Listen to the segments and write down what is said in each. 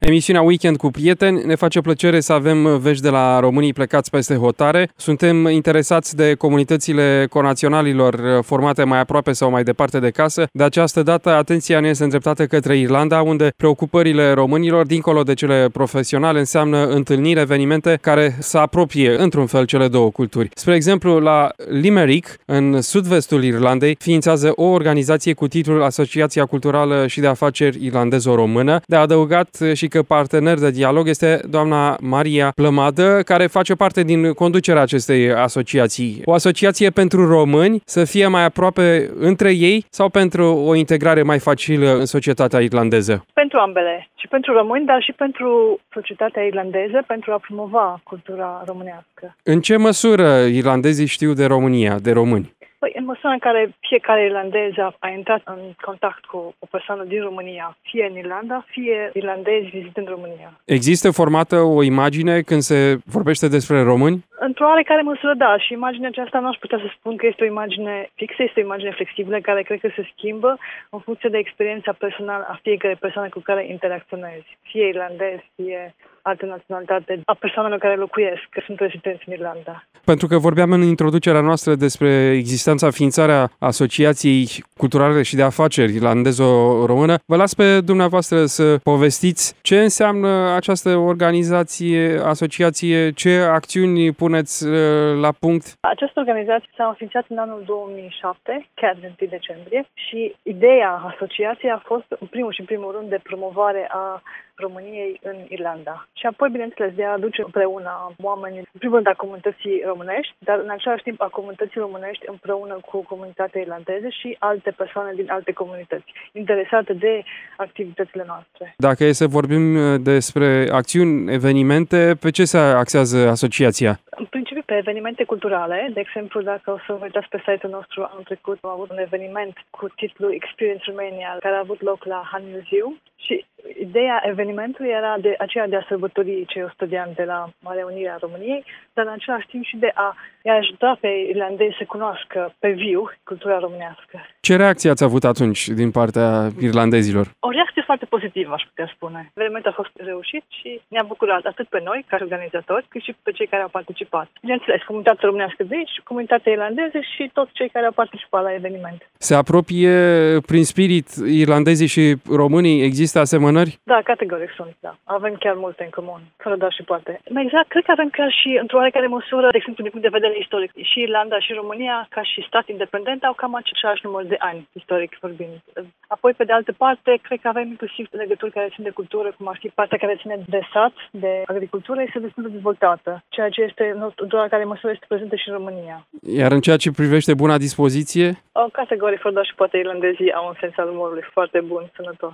emisiunea Weekend cu prieteni. Ne face plăcere să avem vești de la românii plecați peste hotare. Suntem interesați de comunitățile conaționalilor formate mai aproape sau mai departe de casă. De această dată, atenția ne este îndreptată către Irlanda, unde preocupările românilor, dincolo de cele profesionale, înseamnă întâlniri, evenimente care să apropie într-un fel cele două culturi. Spre exemplu, la Limerick, în sud-vestul Irlandei, ființează o organizație cu titlul Asociația Culturală și de Afaceri Irlandezo-Română. De adăugat și că partener de dialog este doamna Maria Plămadă, care face parte din conducerea acestei asociații. O asociație pentru români să fie mai aproape între ei sau pentru o integrare mai facilă în societatea irlandeză? Pentru ambele. Și pentru români, dar și pentru societatea irlandeză, pentru a promova cultura românească. În ce măsură irlandezii știu de România, de români? Păi, în măsura în care fiecare irlandez a intrat în contact cu o persoană din România, fie în Irlanda, fie irlandezi vizitând România. Există formată o imagine când se vorbește despre români? Într-o oarecare măsură, da. Și imaginea aceasta nu aș putea să spun că este o imagine fixă, este o imagine flexibilă care cred că se schimbă în funcție de experiența personală a fiecare persoană cu care interacționezi. Fie irlandez, fie altă naționalitate, a persoanelor care locuiesc, că sunt rezidenți în Irlanda. Pentru că vorbeam în introducerea noastră despre existența, ființarea Asociației Culturale și de Afaceri Irlandezo-Română, vă las pe dumneavoastră să povestiți ce înseamnă această organizație, asociație, ce acțiuni puneți la punct. Această organizație s-a înființat în anul 2007, chiar în 1 decembrie, și ideea asociației a fost, în primul rând, de promovare a României în Irlanda. Și apoi, bineînțeles, de a aduce împreună oamenii, în primul rând, a comunității românești, dar în același timp a comunității românești împreună cu comunitatea irlandeză și alte persoane din alte comunități interesate de activitățile noastre. Dacă e să vorbim despre acțiuni, evenimente, pe ce se axează asociația? În principiu pe evenimente culturale. De exemplu, dacă o să vă uitați pe site-ul nostru, anul trecut am avut un eveniment cu titlul Experience Romania, care a avut loc la Han Museum. Și ideea evenimentului era de aceea de a sărbători cei 100 de ani de la Marea Unire a României, dar în același timp și de a ajuta pe irlandezi să cunoască pe viu cultura românească. Ce reacție ați avut atunci din partea irlandezilor? O reacție foarte pozitivă, aș putea spune. Evenimentul a fost reușit și ne-a bucurat atât pe noi, ca organizatori, cât și pe cei care au participat. Bineînțeles, comunitatea românească de aici, comunitatea irlandeză și toți cei care au participat la eveniment. Se apropie prin spirit irlandezii și românii? Există asemănări? Da, categoric sunt, da. Avem chiar multe în comun, fără doar și poate. Mai exact, cred că avem chiar și, într-o oarecare măsură, de exemplu, din punct de vedere istoric, și Irlanda și România, ca și stat independent, au cam același număr de ani, istoric vorbind. Apoi, pe de altă parte, cred că avem inclusiv legături care țin de cultură, cum ar fi partea care ține de sat, de agricultură, este destul de dezvoltată, ceea ce este, într-o oarecare măsură, este prezentă și în România. Iar în ceea ce privește buna dispoziție? Categoric, fără doar și poate irlandezii au un sens al umorului foarte bun, sănătos.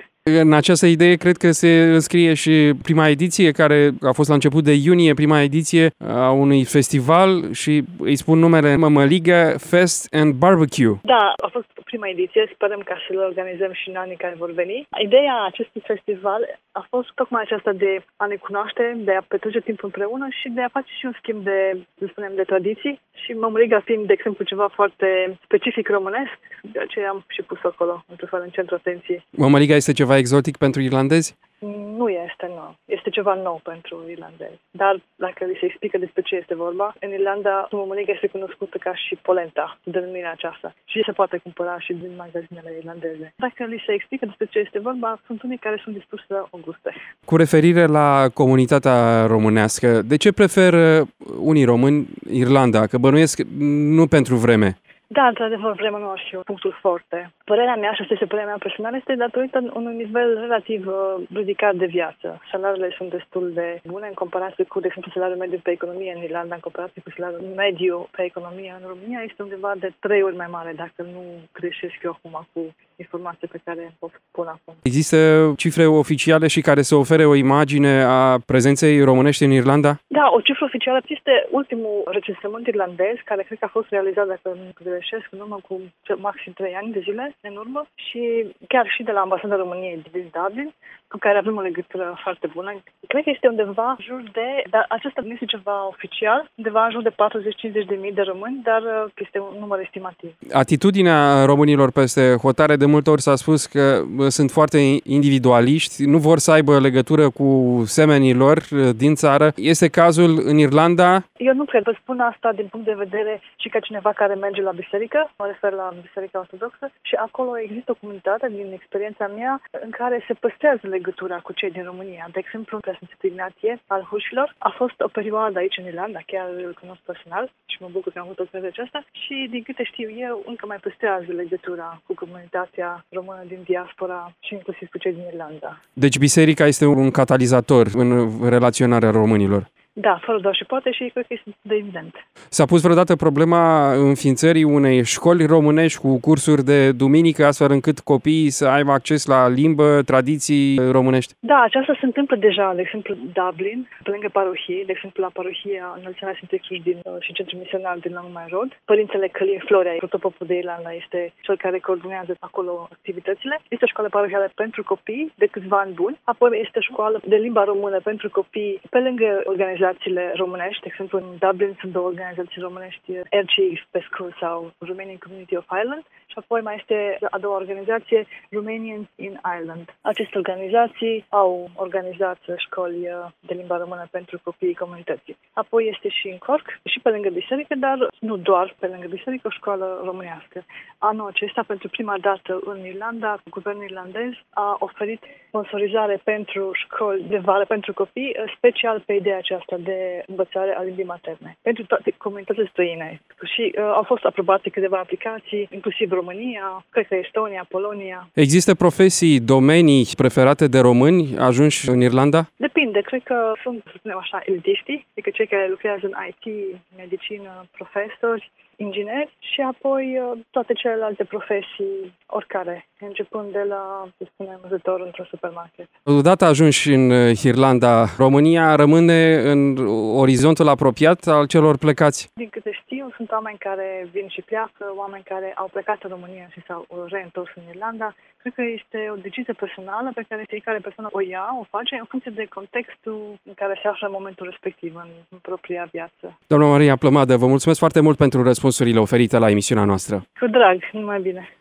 În această idee cred că se înscrie și prima ediție, care a fost la început de iunie, prima ediție a unui festival și îi spun numele Mămăligă Fest and Barbecue. Da, a fost prima ediție, sperăm ca să le organizăm și în anii care vor veni. Ideea acestui festival a fost tocmai aceasta de a ne cunoaște, de a petrece timp împreună și de a face și un schimb de, să spunem, de tradiții. Și Mămăliga fiind, de exemplu, ceva foarte specific românesc, de aceea am și pus acolo, într-un fel, în centru atenției. Mămăliga este ceva exotic pentru irlandezi? Nu este, nu. Este ceva nou pentru irlandezi. Dar dacă li se explică despre ce este vorba, în Irlanda mămăliga este cunoscută ca și polenta, denumirea aceasta. Și se poate cumpăra și din magazinele irlandeze. Dacă li se explică despre ce este vorba, sunt unii care sunt dispuși să o guste. Cu referire la comunitatea românească, de ce preferă unii români Irlanda? Că bănuiesc nu pentru vreme. Da, într-adevăr, vremea nu ar fi punctul forte. Părerea mea, și asta este părerea mea personală, este datorită unui nivel relativ ridicat de viață. Salariile sunt destul de bune în comparație cu, de exemplu, salariul mediu pe economie în Irlanda, în comparație cu salariul mediu pe economie în România, este undeva de 3 ori mai mare, dacă nu greșesc eu acum cu informații pe care o spun acum. Există cifre oficiale și care să ofere o imagine a prezenței românești în Irlanda? Da, o cifră oficială este ultimul recensământ irlandez, care cred că a fost realizat, dacă nu greșesc, în urmă cu maxim 3 ani de zile în urmă și chiar și de la Ambasada României din Dublin, cu care avem o legătură foarte bună. Cred că este undeva în jur de, dar acesta nu este ceva oficial, undeva în jur de 40-50 de mii de români, dar este un număr estimativ. Atitudinea românilor peste hotare, de multe ori s-a spus că sunt foarte individualiști, nu vor să aibă legătură cu semenii lor din țară. Este cazul în Irlanda? Eu nu cred. Vă spun asta din punct de vedere și ca cineva care merge la biserică, mă refer la Biserica Ortodoxă, și acolo există o comunitate, din experiența mea, în care se păstrează legătura cu cei din România. De exemplu, în Preasfințitul Ignatie al Hușilor a fost o perioadă aici în Irlanda, chiar îl cunosc personal și mă bucur că am avut ocazia aceasta, și din câte știu eu, încă mai păstrează legătura cu comunitatea română din diaspora și inclusiv cu cei din Irlanda. Deci biserica este un catalizator în relaționarea românilor. Da, fără doar și poate, și cred că este de evident. S-a pus vreodată problema înființării unei școli românești cu cursuri de duminică, astfel încât copiii să aibă acces la limbă, tradiții românești? Da, aceasta se întâmplă deja, de exemplu, Dublin, pe lângă parohie, de exemplu, la parohia Înălțimea Sfintei Cruci și Centrul Misionar din Longmire Road. Părintele Călie Florea, protopopul de Irlanda, este cel care coordonează acolo activitățile. Este o școală parohială pentru copii de câțiva ani buni, apoi este o școală de limba română pentru copii, pe lângă organizațiile românești. De exemplu, în Dublin sunt două organizații românești, RCI PESCU sau Romanian Community of Ireland, și apoi mai este a doua organizație, Romanians in Ireland. Aceste organizații au organizat școli de limba română pentru copiii comunității. Apoi este și în Cork, și pe lângă biserică, dar nu doar pe lângă biserică, o școală românească. Anul acesta, pentru prima dată în Irlanda, guvernul irlandez a oferit sponsorizare pentru școli de vară pentru copii, special pe ideea aceasta de învățare a limbii materne, pentru toate comunitățile străine. Și au fost aprobate câteva aplicații, inclusiv România, cred că Estonia, Polonia. Există profesii, domenii preferate de români ajunși în Irlanda? Depinde, cred că sunt, să spunem așa, elitiștii, adică cei care lucrează în IT, medicină, profesori, ingineri, și apoi toate celelalte profesii, oricare, începând de la, să spunem, vânzător într-un supermarket. Odată ajunși în Irlanda, România rămâne în orizontul apropiat al celor plecați? Din câte știu, sunt oameni care vin și pleacă, oameni care au plecat în România și s-au reîntors în Irlanda. Cred că este o decizie personală pe care fiecare persoană o ia, o face în funcție de contextul în care se află în momentul respectiv în propria viață. Doamna Maria Plămadă, vă mulțumesc foarte mult pentru răspunsurile oferite la emisiunea noastră. Cu drag, numai bine!